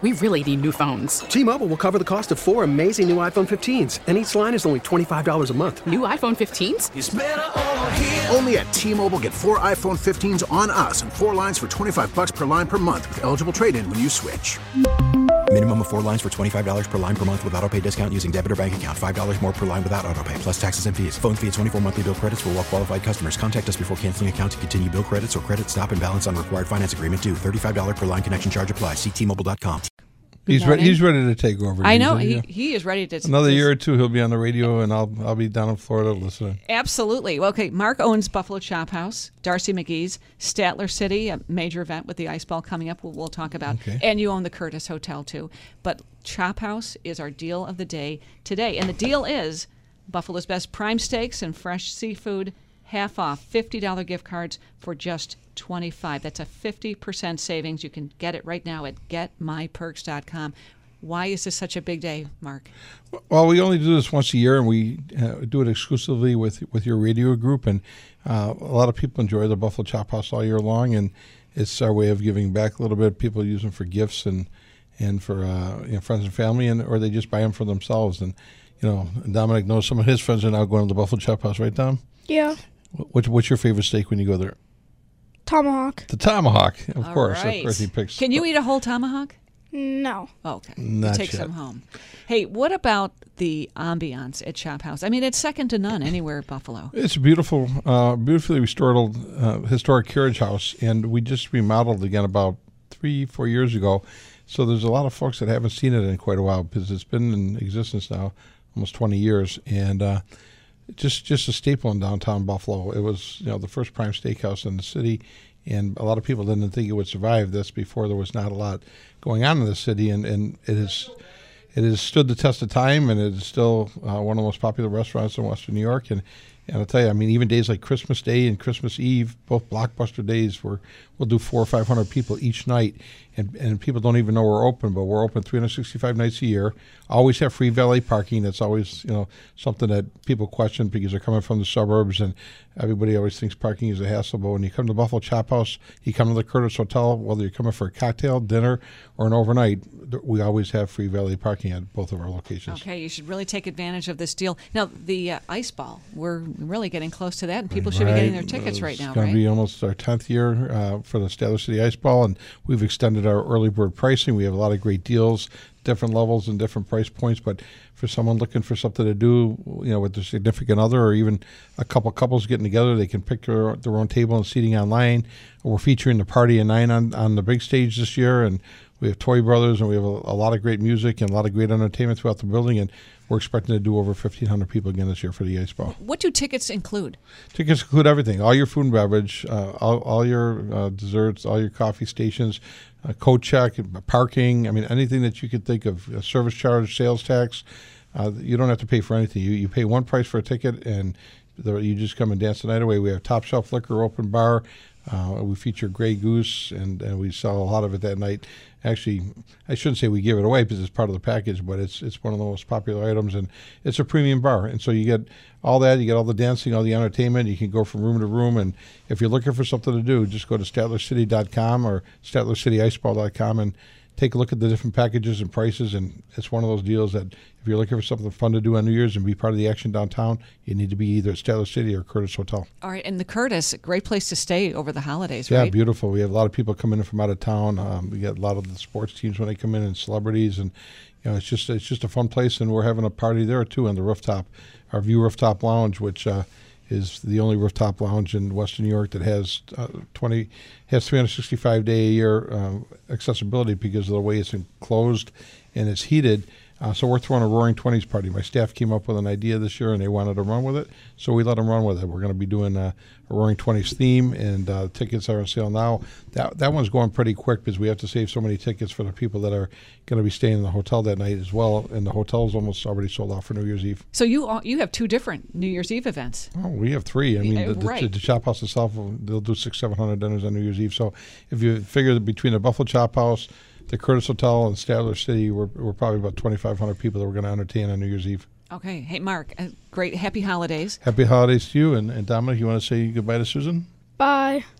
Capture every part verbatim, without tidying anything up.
We really need new phones. T-Mobile will cover the cost of four amazing new iPhone fifteens, and each line is only twenty-five dollars a month. New iPhone fifteens? It's better over here. Only at T-Mobile, get four iPhone fifteens on us and four lines for twenty-five dollars per line per month with eligible trade-in when you switch. Minimum of four lines for twenty-five dollars per line per month with autopay discount using debit or bank account. five dollars more per line without autopay, plus taxes and fees. Phone fee at twenty-four monthly bill credits for well-qualified customers. Contact us before canceling account to continue bill credits or credit stop and balance on required finance agreement due. thirty-five dollars per line connection charge applies. See T Mobile dot com. He's ready. He's ready to take over. I know he, he, he is ready to. Another to, year or two, he'll be on the radio, and I'll I'll be down in Florida listening. Absolutely. Well, okay, Mark owns Buffalo Chop House, Darcy McGee's, Statler City, a major event with the ice ball coming up. We'll, we'll talk about, okay. And you own the Curtis Hotel too. But Chop House is our deal of the day today, and the deal is Buffalo's best prime steaks and fresh seafood, half off, fifty dollars gift cards for just twenty-five dollars. That's a fifty percent savings. You can get it right now at get my perks dot com. Why is this such a big day, Mark? Well, we only do this once a year, and we uh, do it exclusively with with your radio group. And uh, a lot of people enjoy the Buffalo Chop House all year long, and it's our way of giving back a little bit. People use them for gifts and and for uh, you know, friends and family, and or they just buy them for themselves. And you know, Dominic knows some of his friends are now going to the Buffalo Chop House, right, Dom? Yeah. What, what's your favorite steak when you go there? Tomahawk. The tomahawk, of All course. right. Of course, he picks. Can you eat a whole tomahawk? No. Okay. Not you take yet. some home. Hey, what about the ambiance at Chop House? I mean, it's second to none anywhere at Buffalo. It's a beautiful, uh, beautifully restored old uh, historic carriage house, and we just remodeled again about three, four years ago. So there's a lot of folks that haven't seen it in quite a while because it's been in existence now almost twenty years, and uh, just just a staple in downtown Buffalo. It was you know the first prime steakhouse in the city, and a lot of people didn't think it would survive this before there was not a lot going on in the city, and, and it has it has stood the test of time, and it is still uh, one of the most popular restaurants in Western New York. And, and I'll tell you, I mean, even days like Christmas Day and Christmas Eve, both blockbuster days, where we'll do four or five hundred people each night, and and people don't even know we're open, but we're open three hundred sixty-five nights a year. Always have free valet parking. That's always you know something that people question because they're coming from the suburbs, and everybody always thinks parking is a hassle. But when you come to Buffalo Chop House, you come to the Curtis Hotel, whether you're coming for a cocktail, dinner, or an overnight, we always have free valet parking at both of our locations. Okay, you should really take advantage of this deal. Now, the uh, ice ball, we're really getting close to that, and people should right. be getting their tickets right now, It's going right? to be almost our tenth year uh, for the Statler City Ice Ball, and we've extended our early bird pricing. We have a lot of great deals, different levels and different price points, but for someone looking for something to do, you know, with their significant other or even a couple couples getting together, they can pick their, their own table and seating online. We're featuring the Party at Nine on, on the big stage this year, and we have Toy Brothers, and we have a, a lot of great music and a lot of great entertainment throughout the building, and we're expecting to do over fifteen hundred people again this year for the Ice Ball. What do tickets include? Tickets include everything, all your food and beverage, uh, all, all your uh, desserts, all your coffee stations, uh, coat check, parking, I mean, anything that you could think of, uh, service charge, sales tax. Uh, you don't have to pay for anything. You you pay one price for a ticket, and the, you just come and dance the night away. We have top shelf liquor, open bar. Uh, we feature Grey Goose, and, and we sell a lot of it that night. Actually, I shouldn't say we give it away because it's part of the package, but it's it's one of the most popular items, and it's a premium bar. And so you get all that, you get all the dancing, all the entertainment. You can go from room to room, and if you're looking for something to do, just go to statler city dot com or statler city ice ball dot com and take a look at the different packages and prices. And it's one of those deals that if you're looking for something fun to do on New Year's and be part of the action downtown, you need to be either at Statler City or Curtis Hotel. All right, and the Curtis, a great place to stay over the holidays, Yeah, right? beautiful. We have a lot of people coming in from out of town. Um, we get a lot of the sports teams when they come in, and celebrities, and you know, it's just it's just a fun place. And we're having a party there too on the rooftop, our View Rooftop Lounge, which uh, is the only rooftop lounge in Western New York that has uh, twenty has three hundred sixty-five day a year um, accessibility because of the way it's enclosed and it's heated. Uh, so we're throwing a Roaring Twenties party. My staff came up with an idea this year, and they wanted to run with it, so we let them run with it. We're going to be doing a, a Roaring Twenties theme, and uh, tickets are on sale now. That that one's going pretty quick because we have to save so many tickets for the people that are going to be staying in the hotel that night as well, and the hotel's almost already sold out for New Year's Eve. So you all, you have two different New Year's Eve events. Oh, we have three. I mean, Uh, the, the, right. the Chop House itself, they'll do six, seven hundred dinners on New Year's Eve. So if you figure that between the Buffalo Chop House, the Curtis Hotel, and Statler City, we're, we're probably about twenty-five hundred people that we're going to entertain on New Year's Eve. Okay. Hey, Mark, uh, great. Happy holidays. Happy holidays to you. And, and Dominic, you want to say goodbye to Susan? Bye.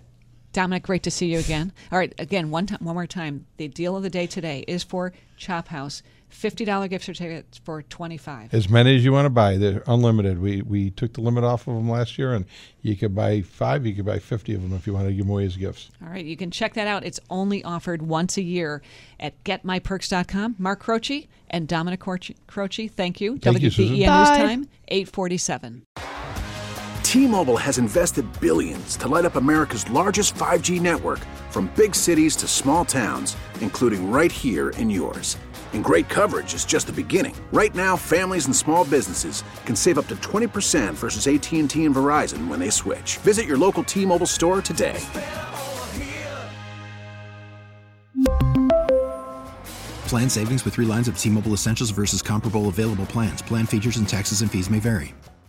Dominic, great to see you again. All right, again, one time, one more time. The deal of the day today is for Chop House. fifty dollars gift certificates for twenty-five dollars. As many as you want to buy. They're unlimited. We we took the limit off of them last year, and you could buy five, you could buy fifty of them if you want to give them away as gifts. All right, you can check that out. It's only offered once a year at get my perks dot com. Mark Croce and Dominic Croce, Croce, thank you. Thank you, W B E N Susan. News Bye. Time, eight forty-seven. T-Mobile has invested billions to light up America's largest five G network, from big cities to small towns, including right here in yours. And great coverage is just the beginning. Right now, families and small businesses can save up to twenty percent versus A T and T and Verizon when they switch. Visit your local T-Mobile store today. Plan savings with three lines of T-Mobile Essentials versus comparable available plans. Plan features and taxes and fees may vary.